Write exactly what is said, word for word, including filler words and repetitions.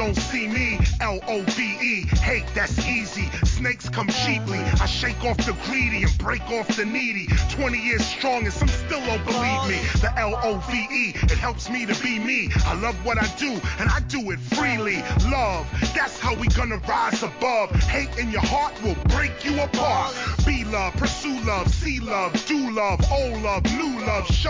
don't see me, L O V E, hate, that's easy. Snakes come cheaply. I shake off the greedy and break off the needy. twenty years strong and some still don't believe me. The L O V E, it helps me to be me. I love what I do and I do it freely. Love, that's how we gonna rise above. Hate in your heart will break you apart. Be love, pursue love, see love, do love, old love, new love, show